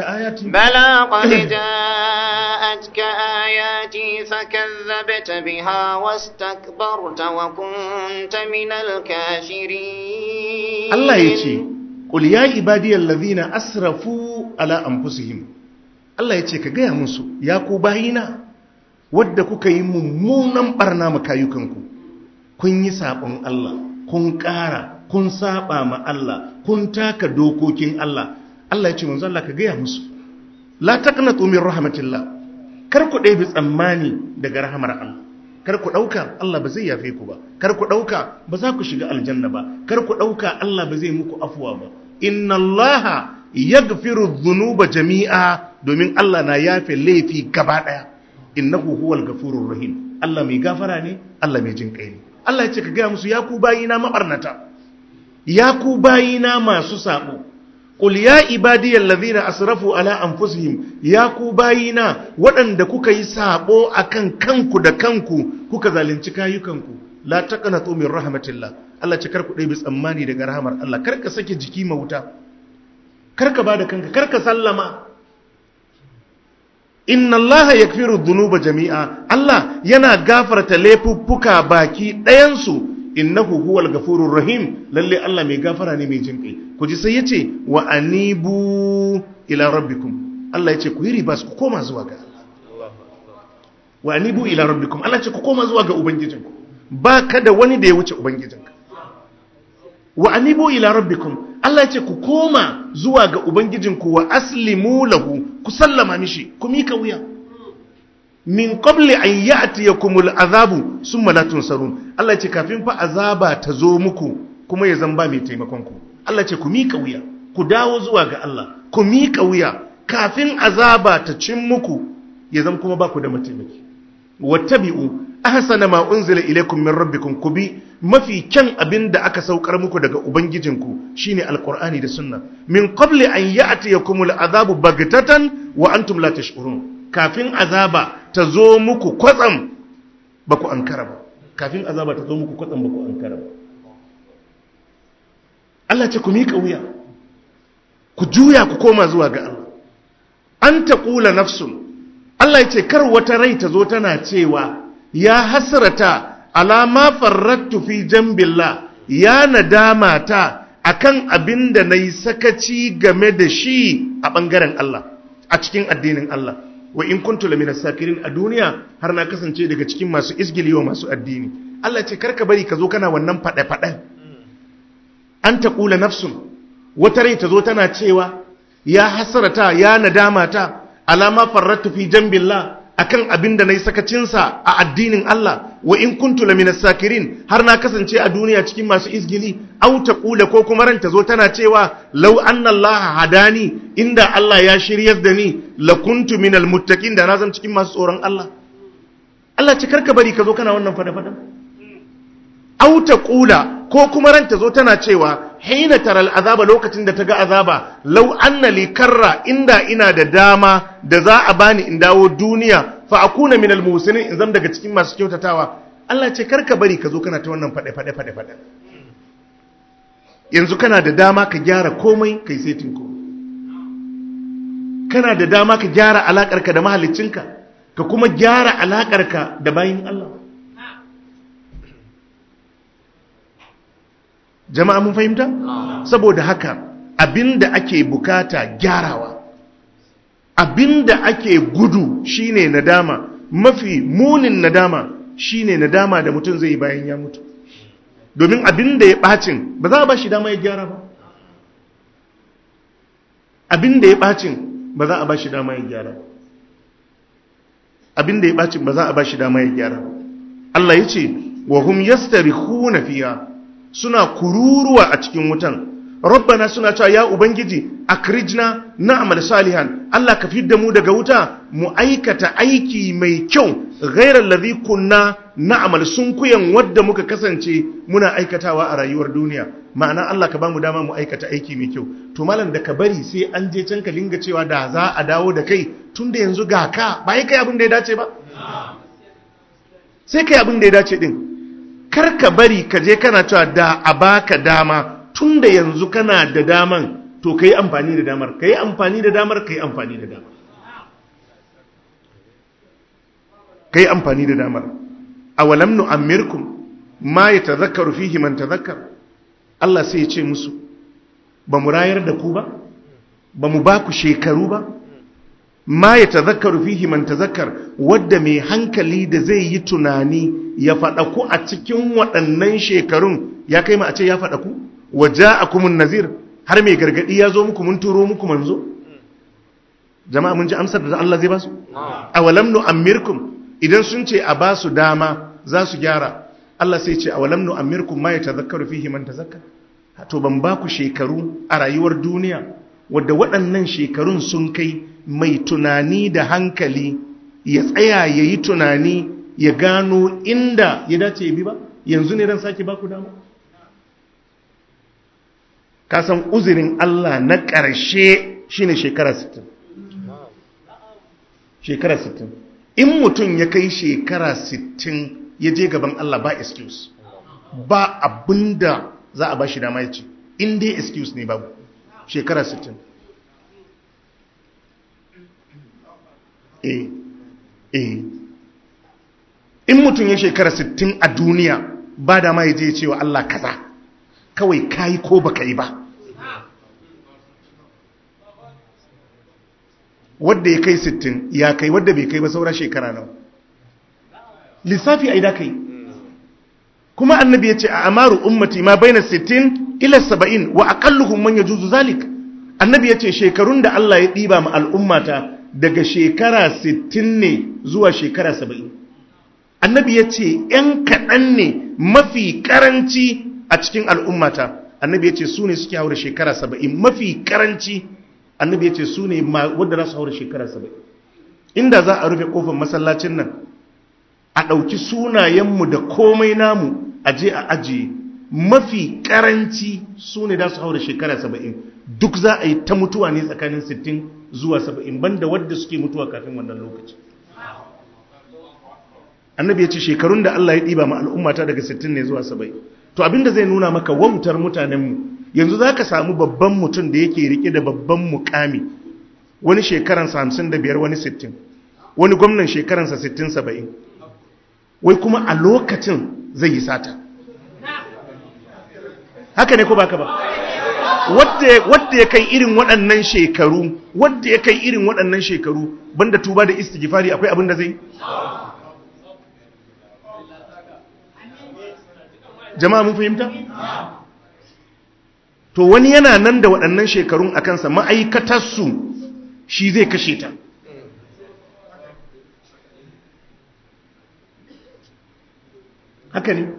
آياتي فكذبت بها واستكبرت وكنت من الكافرين الله يجي قل يا عبادي الذين أسرفوا على أنفسهم الله يجي كغايا مسو يا كو باينا wadda kuka yi mummunan barna makayukanku kun yi sabon Allah kun ƙara kun saba ma Allah kun taka dokokin Allah Allah ya ce manzo Allah ka gaya musu la taqnatu min rahmatillah kar ku ɗebi tsammani daga rahmar Allah kar ku ɗauka Allah ba zai yafe ku ba kar ku ɗauka ba za ku shiga aljanna ba kar ku ɗauka Allah ba zai muku afuwa ba inna Allah yaghfiru dhunuba jami'a domin Allah na yafe laifi gaba ɗaya innahu huwal ghafurur rahim Allah mai gafara ne Allah mai jin kai ne Allah ya ce ka ga musu ya ku bayina mabarnata ya ku bayina masu sabo qul ya ibadiyal ladhina asrafu ala anfusihim, ya ku bayina waɗanda kuka yi sabo akan kanku da kanku kuka zalunci kayukanku, la taqnatu min rahmatillah, Allah ce kar ku dai bi tsammani daga rahmar Allah, kar ka sake jiki mauta, kar ka bada kanka, kar ka sallama. Inna Allah yakfiru dhunuba jami'a, Allah yana gafarta laifuffuka baki ɗayansu, innahu huwal ghafurur rahim, lalle Allah mai gafara ne mai jinkai. Ku ji sai yace wa anibu ila rabbikum, Allah yace ku yi ribas ku koma zuwa ga Allah. Wa anibu ila rabbikum, Allah yace ku koma zuwa ga ubangijinku, ba ka da wani da ya wuce ubangijinka. Wa anibu ila rabbikum, Allah yace ku koma zuwa ga ubangijinku wa aslimu lahu, ku sallama mishi, ku mika wuya. Min qabli an ya'tiyakumul azabu summa la tunsarun, Allah yace kafin fa azaba ta zo muku kuma ya zamba mai taimakon ku. Allah yace ku mika wuya, ku dawo zuwa ga Allah, ku mika wuya kafin azaba ta cin muku ya zama kuma ba ku da mataimaki. Wattabi'u ahsana ma unzila ilaykum min rabbikum, ku bi mafi kyan abin da aka saukar muku daga ubangijinku shine alqur'ani da sunna. Min qabli an ya'tiyakumul azabu baghtatan wa antum la tash'urun, kafin azaba ta zo muku kwatsam ba ku ankara ba, kafin azaba ta zo muku kwatsam ba ku ankara ba. Allah ce ku miƙa wuya, ku juya ku koma zuwa ga Allah. An taqula nafsun, Allah ya ce kar wata rai ta zo tana cewa ya hasrata ala ma farrattu fi jambillah, ya nadama ta akan abin da nayi sakaci game da shi a bangaren Allah, a cikin addinin Allah. Wa in kuntu lamina sakirin, a duniya har na kasance daga cikin masu izgili wa masu addini. Allah ce karka bari ka zo kana wannan faɗe-faɗen. An taqula nafsun, wata rai ta zo tana cewa ya hasrata ya nadama ta alama farratu fi jambillah, akan abin da nayi sakacinsa a addinin Allah. Wa in kuntu lamina sakirin, har na kasance a duniya cikin masu izgili. Au taqula, ko kuma ran ta zo tana cewa law anna Allah hadani, inda Allah ya shiryar da ni lakuntu minal muttaqin, da na zama cikin masu tsoron Allah. Allah ce karka bari ka zo kana wannan fada-fada. Au taqula, ko kuma ran ta zo tana cewa hina taral azaba, lokacin da ta ga azaba, law anna li karra, inda ina da dama da za a bani in dawo duniya fa akuna minal muhsinin, in zama daga cikin masu kyautatawa. Allah ce karka bari ka zo kana ta wannan fade-fade. Yanzu kana da dama ka gyara komai kai setin komai, kana da dama ka gyara alakarka da mahaliccinka, ka kuma gyara alakarka da bayin Allah. Jama'a mun fahimta? Saboda haka abinda ake bukata gyarawa, abinda ake gudu shine nadama. Mafi munin nadama shine nadama da mutum zai yi bayan ya mutu, domin abinda ya bacin ba za a ba shi dama ya gyara ba. Abinda ya bacin ba za a ba shi dama ya gyara ba. Abinda ya bacin ba za a ba shi dama ya gyara ba. Allah ya ce wa hum yastarihuna fiha, suna kururuwa a cikin wutan. Rabbana, suna cewa ya ubangiji akrijna na'mal salihan, Allah ka fidda mu daga wuta mu aikata aiki mai kyau, ghairal ladhi kunna na'mal, sunkuyan wadda muka kasance muna aikatawa a rayuwar duniya. Ma'ana Allah ka bamu dama mu aikata aiki mai kyau. To malam, da ka bari sai an je can ka linga cewa da za a dawo da kai, tunda yanzu ga ka ba kai abin da ya dace ba, sai kai abin da ya dace din. Kar ka bari ka je kana cewa da a baka dama, tunda yanzu kana da daman, to kai amfani da damar, kai amfani da damar, kai amfani da damar, kai amfani da damar. Awalam nu'ammirkum ma yatadhakkaru fihi man tadhakkar, Allah sai ya ce musu ba mu rayar da ku ba, ba mu ba ku shekaru ba. Ma yatadhakkaru fihi man tadhakkar, wadda mai hankali da zai yi tunani ya faɗa ku a cikin waɗannan shekarun, ya kai ma a ce ya faɗa ku. Waja'akumun nazir, har mai gargadi ya zo muku, mun turo muku manzo. Jama'a mun ji amsar da Allah zai ba su. Awalam nu'ammirkum, idan sun ce a ba su dama za su gyara, Allah sai ce awalam nu'ammirkum ma yatadhakkaru fihi man tadhakkar. To ban ba ku shekaru a rayuwar duniya wadda waɗannan shekarun sun kai mai tunani da hankali ya tsaya ya yi tunani ya gano inda ya dace ya bi ba? Yanzu ne ran sake ba ku dama? ka san uzurin Allah na ƙarshe shine shekara 60. Shekara 60 in mutum ya kai shekara 60 ya je gaban Allah ba excuse, ba abinda za a bashi dama ya ce in dai excuse ne babu. Shekara 60. In mutum ya shekara 60 a duniya ba dama ya je ya ce wa Allah kaza, kawai kayi ko baka yi ba. Wadda ya kai 60 ya kai, wadda bai kai ba saura shekara nawa. Lissafi ai da kai. Kuma annabi ya ce a amaru ummati ma baina 60 ila 70 wa aqalluhum man yajuzu zalik. Annabi ya ce shekarun da Allah ya diba ma al'ummata daga shekara 60 ne zuwa shekara 70. Annabi ya ce ‘yan kaɗan ne mafi ƙaranci a cikin al'ummata. Annabi ya ce su ne suke haura shekara 70 mafi ƙaranci. Annabi ya ce su ne wadda za su haura shekara 70. Inda za a rufe ƙofar masallacin nan a ɗauki sunayenmu da komai namu a je a ajiye, mafi ƙaranci su ne za su haura shekara 70. Duk za a yi ta mutuwa ne tsakanin 60 zuwa 70 banda wadda suke mutuwa kafin wannan lokaci. Annabi ya ce shekarun da Allah ya ɗiba ma al'ummata daga 60 ne zuwa 70. To abinda zai nuna maka wautar mutanenmu, yanzu za ka samu babban mutum da yake rike da babban mukami, wani shekaransa 55 wani 60, wani gwamnan shekaransa 60-70, wai kuma a lokacin zai yi sata. Haka ne ko baka ba? Wadda ya kai irin waɗannan shekaru, banda tuba da istighfari akwai abin da zai? Jama'a mun fahimta? To wani yana nan da waɗannan shekarun a kansa, ma'aikatarsu shi zai kashe ta. Haka ne?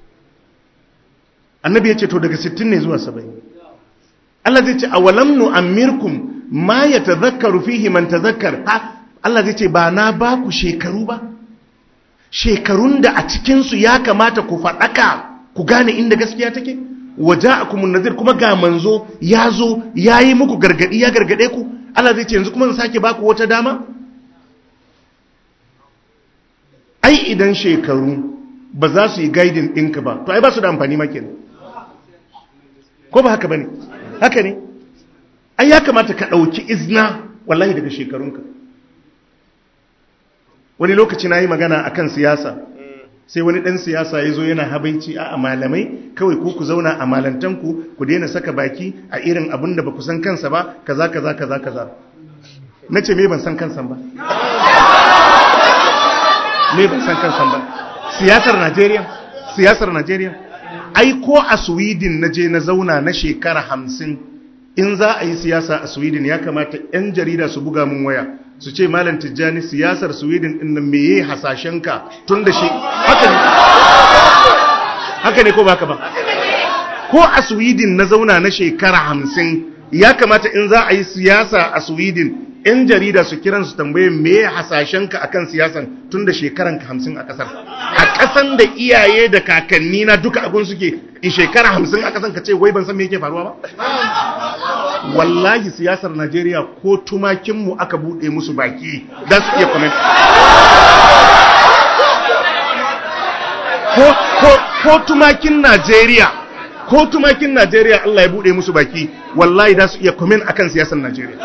Annabi ya ce to daga 60 ne zuwa 70. Allah zai ce awalam nu'ammirkum ma yatadhakkaru fihi man tadhakkar. Allah zai ce ba na ba ku shekaru ba? Shekarun da a cikinsu ya kamata ku faɗaka ku gane inda gaskiya take? Waja'akumun nadhir, kuma ga manzo ya zo ya yi muku gargadi, ya gargade ku. Allah zai ce yanzu kuma zan sake baku wata dama? Ai idan shekaru ba za su yi guiding ɗinka ba, to ai ba su da amfani ma kenan. Ko ba haka bane? Haka ne? Ai ya kamata ka ɗauki izna wallahi daga shekarunka. Wani lokaci na yi magana akan siyasa, sai wani ɗan siyasa ya zo yana habaici a malamai kawai ku zauna a malantanku ku daina saka baki a irin abin da ba ku san kansa ba, kaza kaza kaza kaza. Na ce me ban san kansa ba? Me ban san kansa ba? Siyasar Najeriya? Ai ko a Sweden na je na zauna na shekara 50, in za a yi siyasa a Sweden ya kamata 'yan jarida su buga mun waya su ce Malam Tijjani siyasar Sweden din nan meye hasashenka tun da shi haka ne ko baka ba? Ko a Sweden na zauna na shekara 50 ya kamata in za a yi siyasa a Sweden 'yan jarida su kiran su tambaye meye hasashenka akan siyasan tun da shekaranka 50 a kasar, a kasan da iyaye da kakanni na duka abun suke in shekara 50 a kasan ka ce wai ban san me yake faruwa ba? Wallahi siyasar Najeriya ko tumakinmu aka bude musu baki za su iya comment. Ko tumakin Najeriya Allah ya bude musu baki, wallahi za su iya comment akan siyasar Najeriya.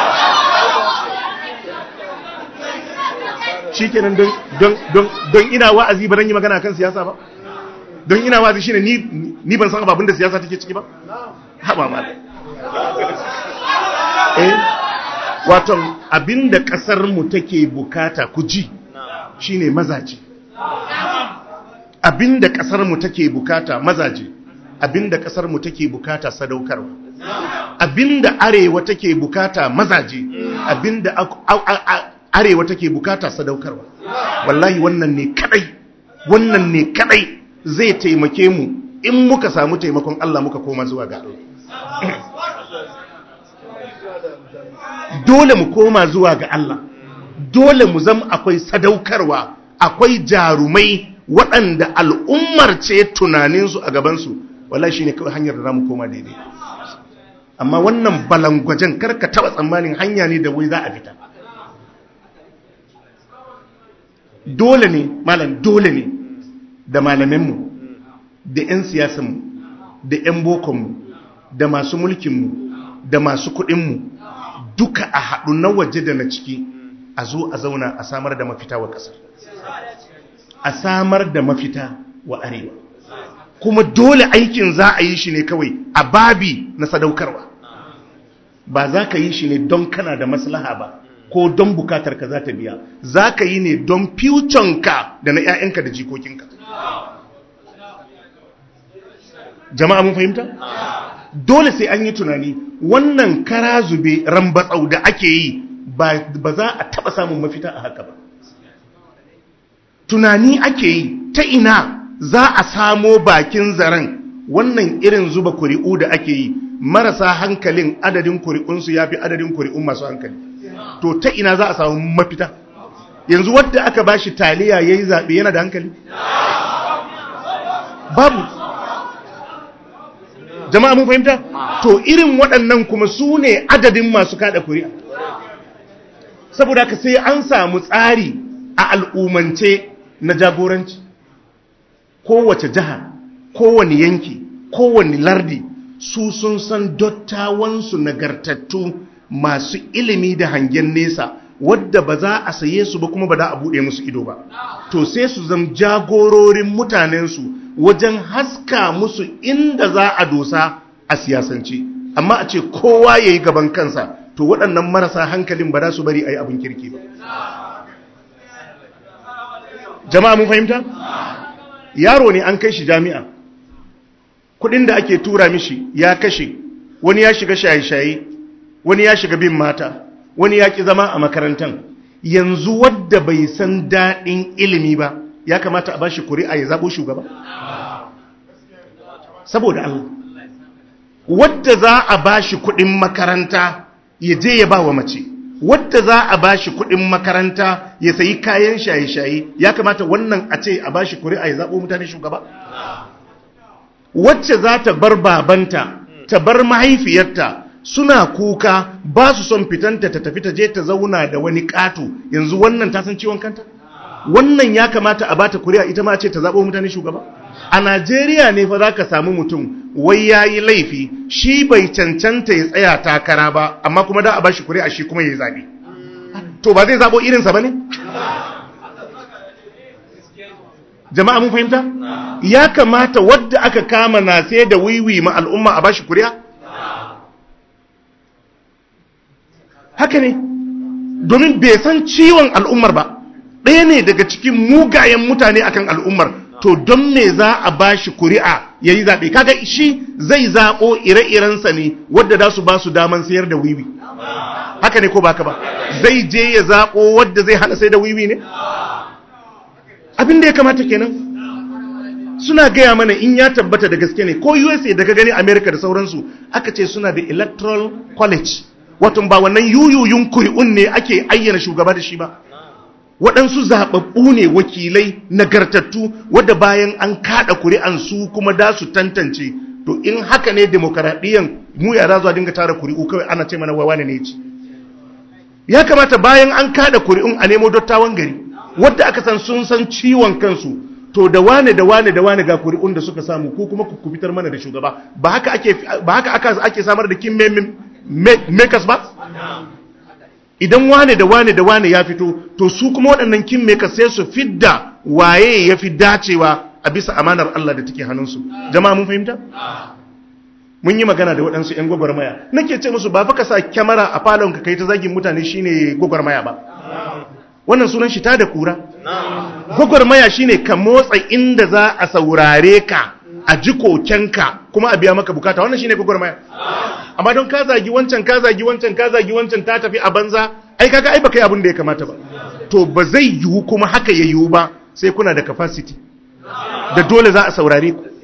Shikenan don ina wa'azi ba dan yi magana akan siyasa ba? Don ina wa'azi shine ni ban san abin da siyasa take ciki ba? Haba ma. Wato abinda kasar mu take bukata ku ji shine mazaje. Abinda kasar mu take bukata mazaje. Abinda kasar mu take bukata sadaukarwa. Abinda arewa take bukata mazaje. Abinda arewa take bukata sadaukarwa. Wallahi wannan ne kadai zai taimake mu in muka samu taimakon Allah muka koma zuwa ga Allah. Dole mu koma zuwa ga Allah, dole mu zama akwai sadaukarwa, akwai jarumai waɗanda al'ummar ce tunaninsu a gabansu. Wallahi shine kawai hanyar da za mu koma daidai. amma wannan balangwajen karka taba tsammanin hanya ne da wai za a fita. Dole ne malam, dole ne da malamanmu da 'yan siyasanmu da 'yan bokonmu da masu mulkinmu da masu kuɗinmu duka a haɗu na waje da na ciki a zo a zauna a samar da mafita wa ƙasar, a samar da mafita wa arewa. Kuma dole aikin za a yi shi ne kawai a babi na sadaukarwa, ba za ka yi shi ne don kana da maslaha ba ko don bukatar ka za ta biya, za ka yi ne don ka da na 'ya'yanka da jikokinka. Jama'a mun fahimta? Dole sai an yi tunani, wannan kara zube rambatsau da ake yi ba za a taba samun mafita a haka ba. Tunani ake yi ta ina za a samo bakin zaren wannan irin zuba kuri'u da ake yi. Marasa hankalin adadin kuri'unsu ya fi adadin kuri'un masu hankali, to ta ina za a samu mafita? Yanzu wadda aka bashi taliya ya yi zaɓe yana da hankali? Babu. Jama'a mun fahimta? To irin waɗannan kuma su ne adadin masu kada kuri'a. Saboda ka sai an samu tsari a al'umance na jagoranci. Kowace jiha, kowane yanki, kowane lardi su sun san dottawansu nagartattu masu ilimi da hangen nesa, wadda ba za a saye su ba kuma ba za a buɗe musu ido ba. To sai su zama jagororin mutanensu wajen haska musu inda za a dosa a siyasance. Amma a ce kowa ya yi gaban kansa, to waɗannan marasa hankalin ba za su bari a yi abin kirki ba. Jama'a mun fahimta? Yaro ne an kai shi jami'a, kudin da ake tura mishi ya kashe, wani ya shiga shaye-shaye, wani ya shiga bin mata, wani ya ki zama a makarantar. Yanzu wadda bai san daɗin ilimi ba ya kamata a bashi kuri'a ya zaɓo shugaba? Saboda Allah, wadda za a bashi kudin makaranta ya je ya ba wa mace, wadda za a bashi kudin makaranta ya sayi kayan shaye-shaye, ya kamata wannan a ce a bashi kuri'a ya zaɓo mutane shugaba? Wacce za ta bar babanta, ta bar mahaifiyarta suna kuka ba su son fitanta ta tafi ta je ta zauna da wani ƙato, yanzu wannan ta san ciwon kanta? Wannan ya kamata a bata kuri'a ita ma ce ta zaɓo mutane shugaba? A Najeriya ne fa za ka samu mutum wai ya yi laifi, shi bai cancanta ya tsaya takara ba, amma kuma da a bashi kuri'a shi kuma ya yi zaɓe. To ba zai zaɓo irinsa ba ne? Jama'a mun fahimta? Ya kamata wadda aka kama na sai da wiwi ma al'umma a bashi kuri'a? Haka ne, domin bai san ciwon al'ummar ba, ɗaya ne daga cikin mugayen mutane akan al'ummar. To don me za a bashi kuri'a ya yi zaɓe? Kaga shi zai zaɓo ire-irensa ne wadda za su ba su daman sayar da wiwi. Haka ne ko baka ba? Zai je ya zaɓo wadda zai hana sai da wiwi ne? Abin da ya kamata kenan. Suna gaya mana in ya tabbata da gaske ne, ko USA da ka gani America da sauransu, aka ce suna da electoral college, wato ba wannan yuyuyun kuri'un ne ake ayyana shugaba da shi ba. Waɗansu zaɓaɓɓu ne, wakilai nagartattu, wadda bayan an kaɗa kuri'ansu kuma da su tantance. To in haka ne demokaradiyyar mu yara zuwa dinga tara kuri'u kawai ana ce mana wawane ne ci. Ya kamata bayan an kaɗa kuri'un a nemo dattawan gari, wadda aka san sun san ciwon kansu. To da wane ga kuri'un da suka samu, ko kuma ku fitar mana da shugaba. Ba haka ake samar da king makers ba? Idan wane da wane ya fito, to su kuma waɗannan kin me ka sai su fidda waye ya fi dacewa a bisa amanar Allah da take hannunsu. Jama'a mun fahimta? Mun yi magana da waɗansu 'yan gwagwarmaya, nake ce musu ba fa ka sa kyamara a falon ka kai ta zagin mutane shine gwagwarmaya ba. Wannan sunan shi ta da kura. Gwagwarmaya shine ka motsa inda za a saurare ka, a ji kokenka kuma a biya maka bukata. Wannan shine gwagwarmaya. Amma don ka zagi wancan ta tafi a banza, ai kaga ai baka yi abin da ya kamata ba. To ba zai yiwu kuma haka ya yiwu ba, sai kuna da capacity da dole za a saurare ku.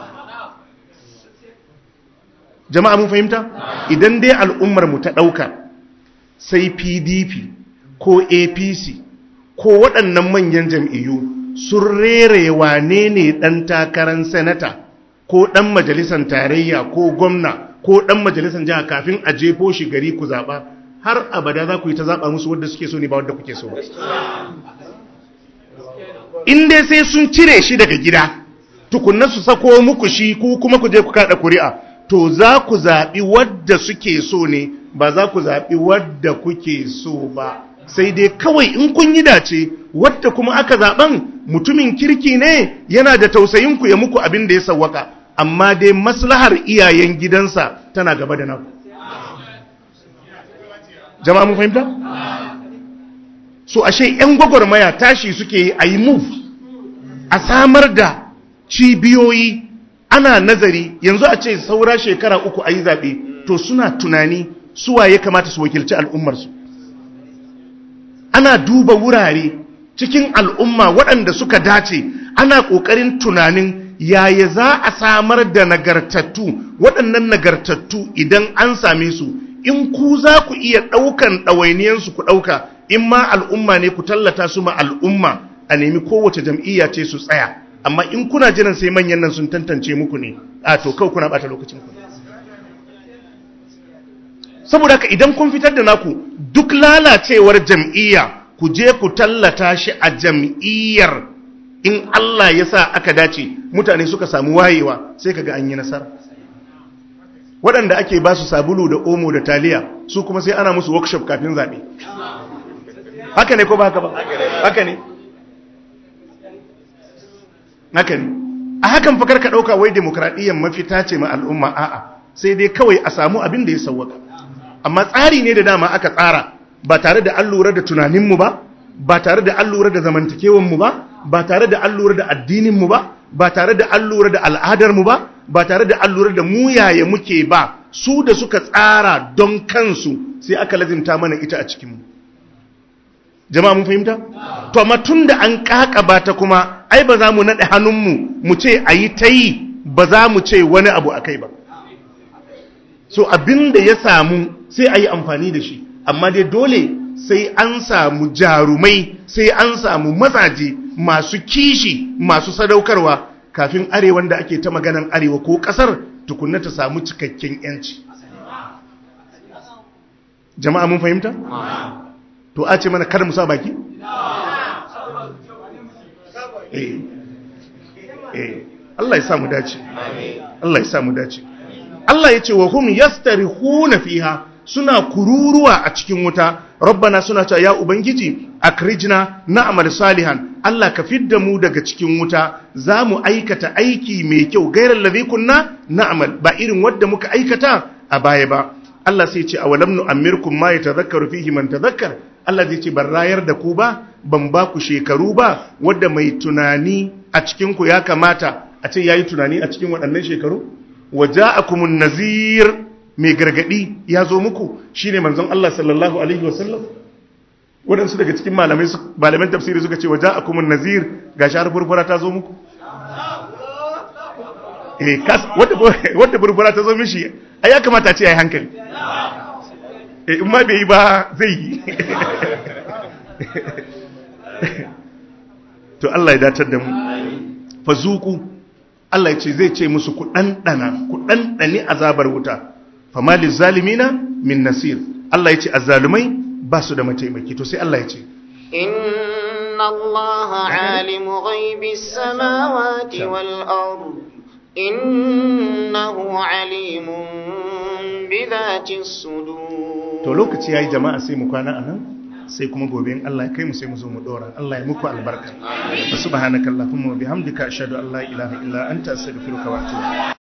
Jama'a mun fahimta? Idan dai al'ummar mu ta ɗauka sai PDP ko APC ko waɗannan manyan jam'iyyu sun rere wane ne ɗan takarar senata ko ɗan majalisar tarayya ko gwamna ko dan majalisar jiha kafin a jefo shi gari ku zaba har abada za ku yi ta zaba musu wanda suke so ne ba wanda kuke so ba. In dai sai sun cire shi daga gida tukunna su sako muku shi ku kuma ku je ku kada kuri'a, to za ku zaɓi wadda suke so ne, ba za ku zaɓi wadda kuke so ba. Sai dai kawai in kun yi dace wadda kuma aka zaɓen mutumin kirki ne, yana da tausayinku ya muku abin da ya sawwaka, amma dai maslahar iyayen gidansa tana gaba da naku. Jama'a mun fahimta? So ashe 'yan gwagwarmaya tashi suke yi a yi move, a samar da cibiyoyi, ana nazari. Yanzu a ce saura shekara 3 a yi zaɓe, to suna tunani suwa ya kamata su wakilci al'ummarsu. Ana duba wurare cikin al'umma waɗanda suka dace, ana ƙoƙarin tunanin yaya za a samar da nagartattu. Waɗannan nagartattu idan an same su, in ku za ku iya ɗaukan ɗawainiyansu ku ɗauka, in ma al'umma ne ku tallata su ma al'umma, a nemi kowace jam'iyya ce su tsaya. Amma in kuna jiran sai manyan nan sun tantance muku ne, a to kawai kuna ɓata lokacin ku. Saboda haka idan kun fitar da naku, duk lalacewar jam'iyya ku je ku tallata shi a jam'iyyar. In Allah ya sa aka dace mutane suka samu wayewa, sai kaga an yi nasara. Waɗanda ake ba su sabulu da omo da taliya, su kuma sai ana musu workshop kafin zaɓe. Haka ne ko ba haka ba? Haka ne. Haka ne. A hakan fakar ka ɗauka wai demokradiyyar mafita ce ma al'umma, a'a, sai dai kawai a samu abin da ya sawwaka. Amma tsari ne da dama aka tsara, ba tare da an lura da tunaninmu ba, ba tare da an lura da zamantakewanmu ba, ba tare da an lura da addininmu ba, ba tare da an lura da al'adarmu ba, ba tare da an lura da mu yaya muke ba. Su da suka tsara don kansu sai aka lazimta mana ita a cikinmu. Jama'a mun fahimta? To amma tun da an ƙaƙaba ta kuma, ai ba za mu naɗe hannunmu mu ce a yi ta yi, ba za mu ce wani abu a kai ba. So abin da ya samu sai a yi amfani da shi, amma dai dole sai an samu jarumai, sai an samu mazaje masu kishi, masu sadaukarwa, kafin arewan da ake ta maganan arewa ko ƙasar tukunna ta samu cikakken yanci. Jama'a mun fahimta? To a ce mana kada mu sa baki? Allah ya samu dace. Allah ya samu dace. Allah ya ce wa hum yastarihuna fiha, suna kururuwa a cikin wuta. Rabbana, suna cewa ya ubangiji akrijna na'mal salihan, Allah ka fidda mu daga cikin wuta, za mu aikata aiki mai kyau, gairar ladhi kunna na'mal, ba irin wadda muka aikata a baya ba. Allah sai ce awalam nu'ammirkum ma yatadhakkaru fihi man tadhakkar. Allah zai ce ban rayar da ku ba, ban ba ku shekaru ba, wadda mai tunani a cikin ku ya kamata a ce yayi tunani a cikin waɗannan shekaru. Waja'akumun nazir, mai gargadi ya zo muku, shine manzon Allah sallallahu alaihi wasallam. Waɗansu daga cikin malaman tafsiri suka ce waja'akumun nazir, ga shar furfura ta zo muku. Wadda furfura ta zo mishi, ai ya kamata a ce yayi hankali. In ma bai yi ba zai yi. To Allah ya datar da mu. Fazuku, Allah ya ce zai ce musu ku ɗanɗani azabar wuta. Famali zalimina min nasir. Allah ya ce azzalumai ba su da mataimaki. To sai Allah ya ce inna Allah alimu ghaibis samawati wal ard innahu alimun bi dhatis sudur. To lokaci yayi jama'a, sai mu kwana anan, sai kuma gobe in Allah ya kai mu sai mu zo mu dora. Allah ya muku albarka. Subhanakallahumma wa bihamdika ashhadu an la ilaha illa anta astaghfiruka wa atubu